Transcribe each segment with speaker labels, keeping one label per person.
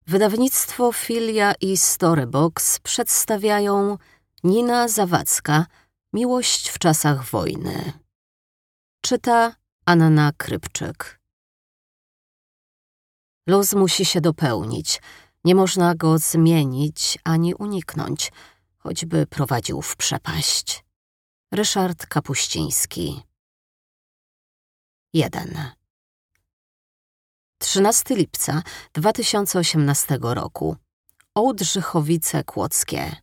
Speaker 1: Wydawnictwo Filia i Storybox przedstawiają Nina Zawadzka, Miłość w czasach wojny. Czyta Anna Krybczyk. Los musi się dopełnić. Nie można go zmienić ani uniknąć, choćby prowadził w przepaść. Ryszard Kapuściński. 1. 13 lipca 2018 roku. Ołdrzychowice Kłodzkie.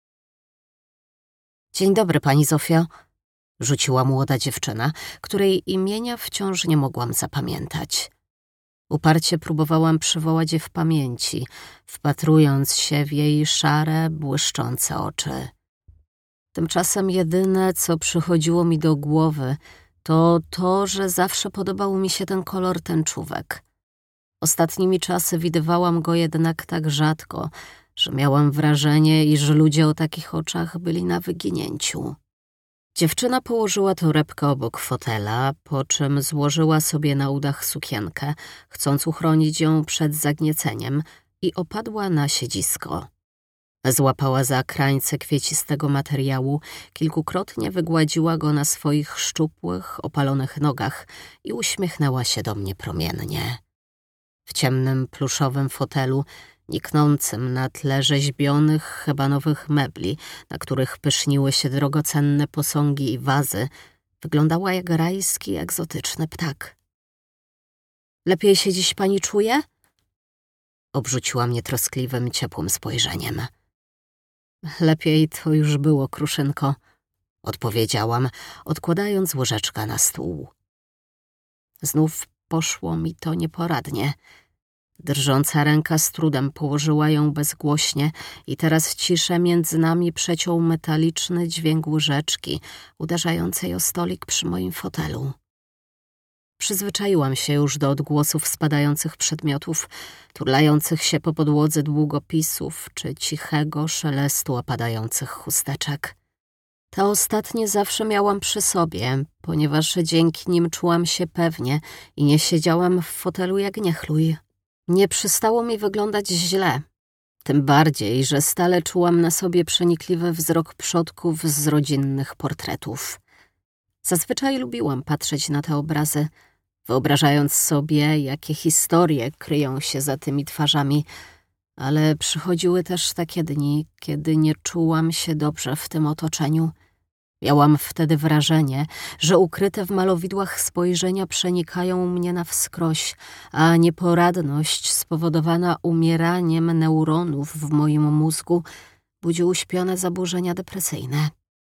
Speaker 1: Dzień dobry, pani Zofio, rzuciła młoda dziewczyna, której imienia wciąż nie mogłam zapamiętać. Uparcie próbowałam przywołać je w pamięci, wpatrując się w jej szare, błyszczące oczy. Tymczasem jedyne, co przychodziło mi do głowy, to, że zawsze podobał mi się ten kolor tęczówek. Ostatnimi czasy widywałam go jednak tak rzadko, że miałam wrażenie, iż ludzie o takich oczach byli na wyginięciu. Dziewczyna położyła torebkę obok fotela, po czym złożyła sobie na udach sukienkę, chcąc uchronić ją przed zagnieceniem, i opadła na siedzisko. Złapała za krańce kwiecistego materiału, kilkukrotnie wygładziła go na swoich szczupłych, opalonych nogach i uśmiechnęła się do mnie promiennie. W ciemnym, pluszowym fotelu, niknącym na tle rzeźbionych, hebanowych mebli, na których pyszniły się drogocenne posągi i wazy, wyglądała jak rajski, egzotyczny ptak. Lepiej się dziś pani czuje? Obrzuciła mnie troskliwym, ciepłym spojrzeniem. Lepiej to już było, Kruszynko, odpowiedziałam, odkładając łyżeczkę na stół. Znów poszło mi to nieporadnie. Drżąca ręka z trudem położyła ją bezgłośnie i teraz w ciszę między nami przeciął metaliczny dźwięk łyżeczki uderzającej o stolik przy moim fotelu. Przyzwyczaiłam się już do odgłosów spadających przedmiotów, turlających się po podłodze długopisów czy cichego szelestu opadających chusteczek. Te ostatnie zawsze miałam przy sobie, ponieważ dzięki nim czułam się pewnie i nie siedziałam w fotelu jak niechluj. Nie przystało mi wyglądać źle, tym bardziej, że stale czułam na sobie przenikliwy wzrok przodków z rodzinnych portretów. Zazwyczaj lubiłam patrzeć na te obrazy, wyobrażając sobie, jakie historie kryją się za tymi twarzami, ale przychodziły też takie dni, kiedy nie czułam się dobrze w tym otoczeniu. Miałam wtedy wrażenie, że ukryte w malowidłach spojrzenia przenikają mnie na wskroś, a nieporadność spowodowana umieraniem neuronów w moim mózgu budzi uśpione zaburzenia depresyjne.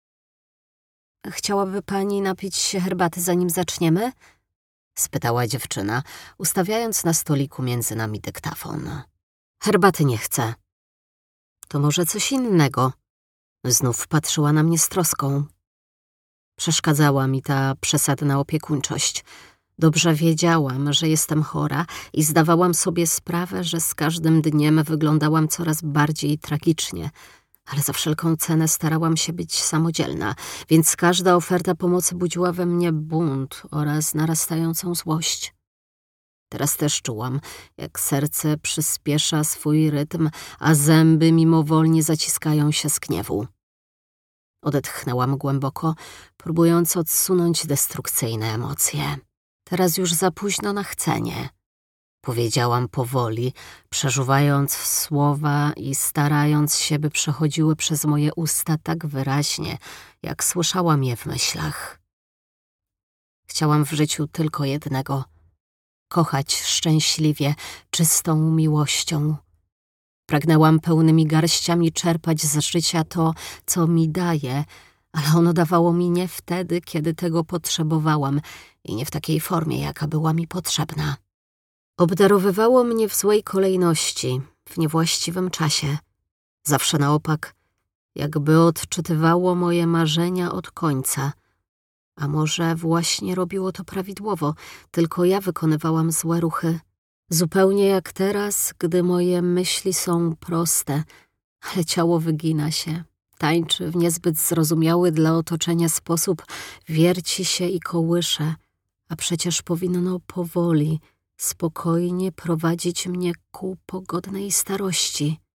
Speaker 1: Chciałaby pani napić się herbaty, zanim zaczniemy? Spytała dziewczyna, ustawiając na stoliku między nami dyktafon. Herbaty nie chcę. To może coś innego? Znów patrzyła na mnie z troską. Przeszkadzała mi ta przesadna opiekuńczość. Dobrze wiedziałam, że jestem chora i zdawałam sobie sprawę, że z każdym dniem wyglądałam coraz bardziej tragicznie, ale za wszelką cenę starałam się być samodzielna, więc każda oferta pomocy budziła we mnie bunt oraz narastającą złość. Teraz też czułam, jak serce przyspiesza swój rytm, a zęby mimowolnie zaciskają się z gniewu. Odetchnęłam głęboko, próbując odsunąć destrukcyjne emocje. Teraz już za późno na chcenie, powiedziałam powoli, przeżuwając słowa i starając się, by przechodziły przez moje usta tak wyraźnie, jak słyszałam je w myślach. Chciałam w życiu tylko jednego – kochać szczęśliwie, czystą miłością. Pragnęłam pełnymi garściami czerpać z życia to, co mi daje, ale ono dawało mi nie wtedy, kiedy tego potrzebowałam i nie w takiej formie, jaka była mi potrzebna. Obdarowywało mnie w złej kolejności, w niewłaściwym czasie. Zawsze na opak, jakby odczytywało moje marzenia od końca. A może właśnie robiło to prawidłowo, tylko ja wykonywałam złe ruchy. Zupełnie jak teraz, gdy moje myśli są proste, ale ciało wygina się, tańczy w niezbyt zrozumiały dla otoczenia sposób, wierci się i kołysze, a przecież powinno powoli, spokojnie prowadzić mnie ku pogodnej starości.